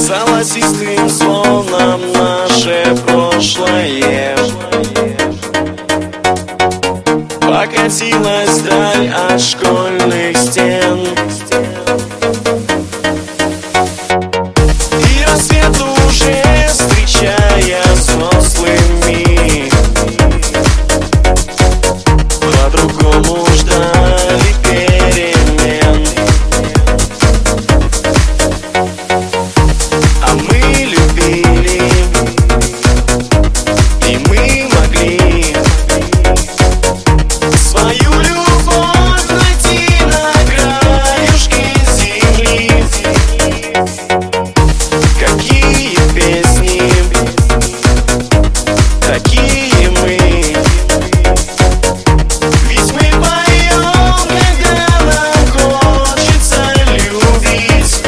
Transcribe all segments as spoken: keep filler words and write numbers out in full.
золотистым звоном наше прошлое покатилась вдаль от школьных стен. И рассвет уже, встречая взрослыми, по-другому ждали перемен. А мы любили, и мы могли свою любовь найти на краюшке земли. Какие песни, такие мы. Ведь мы поем, когда нам хочется любить.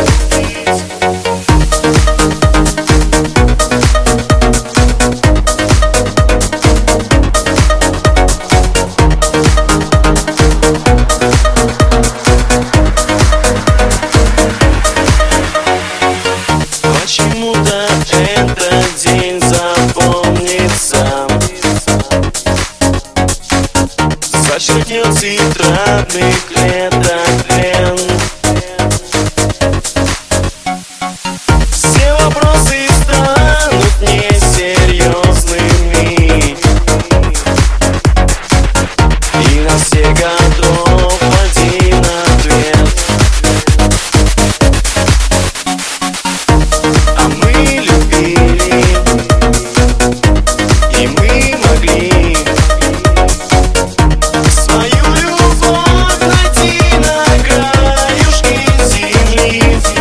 Почему-то этот день запомнится, зачеркнет тетрадных клеток плен. Все вопросы станут несерьезными, и на все готов один ответ. А мы любили, и мы могли свою любовь найти на краюшке земли.